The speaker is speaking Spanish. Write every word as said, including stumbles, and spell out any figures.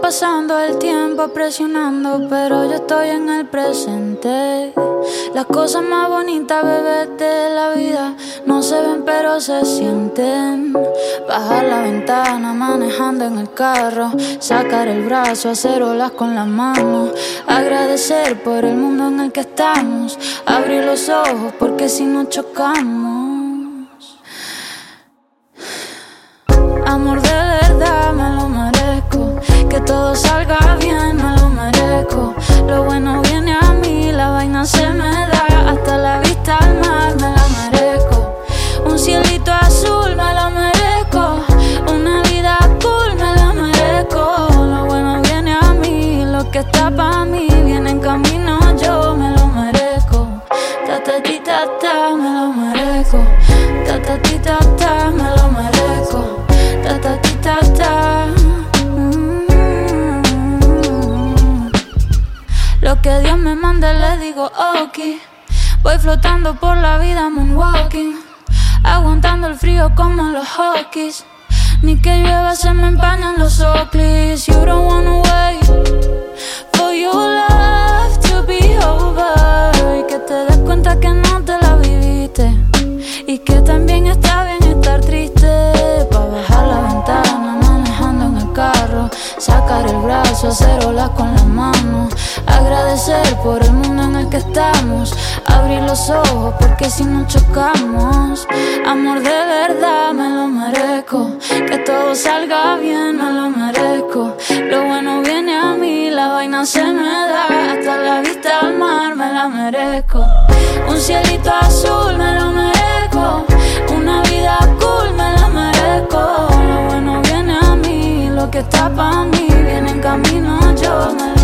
pasando el tiempo presionando, pero yo estoy en el presente. Las cosas más bonitas, bebé, de la vida no se ven pero se sienten. Bajar la ventana manejando en el carro, sacar el brazo, hacer olas con las manos, agradecer por el mundo en el que estamos, abrir los ojos porque si no chocamos. Amor de verdad, me lo merezco. Que todo salga bien, me lo merezco. Lo bueno viene a mí, la vaina se me da. Hasta la vista al mar, me la merezco. Un cielito azul, me lo merezco. Una vida cool, me la merezco. Lo bueno viene a mí, lo que está pa' mí viene en camino, yo me lo merezco. Ta ta ti ta ta, me lo merezco. Ta ta ti ta ta, me lo merezco. Ta ta ti ta ta. Mm. Lo que Dios me manda le digo ok. Voy flotando por la vida moonwalking, aguantando el frío como los Hawkins. Ni que llueva se me empañan los Oakleys. You don't wanna wait for your love to be over, y que te des cuenta que no te la viviste, y que también está bien estar triste. Pa' bajar la ventana manejando en el carro, sacar el brazo, hacer olas con las manos, agradecer por el mundo en el que estamos, abrir los ojos porque si no chocamos. Amor de verdad, me lo merezco. Que todo salga bien, me lo merezco. Lo bueno viene a mí, la vaina se me da. Hasta la vista al mar, me la merezco. Un cielito azul, me lo merezco. Una vida cool, me la merezco. Lo bueno viene a mí, lo que está pa' mí viene en camino, yo me lo